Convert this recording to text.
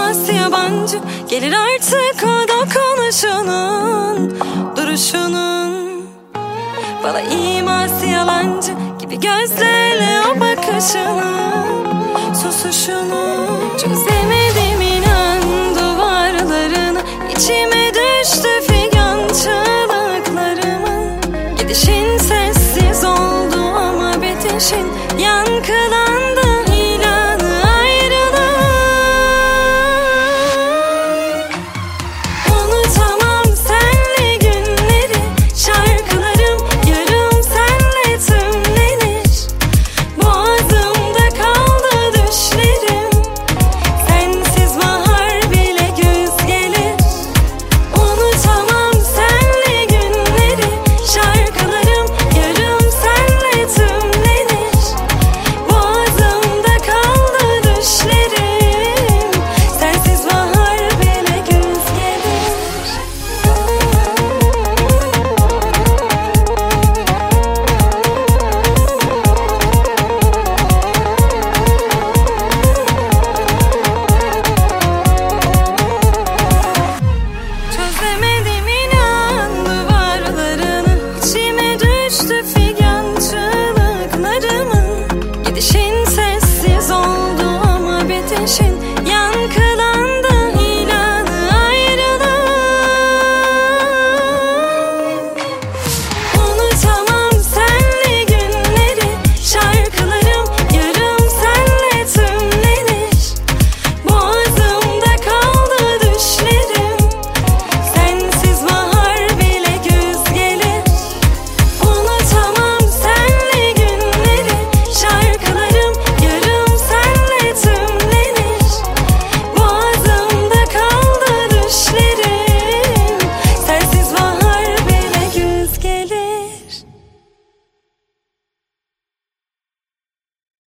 iması yabancı. Gelir artık o dokunuşunun, duruşunun. Bana iması yalancı gibi gözlerle o bakışının, susuşunu. Çözemedim inan duvarlarını, içime düştü figan çığlıklarımın. Gidişin sessiz oldu ama bitişin yan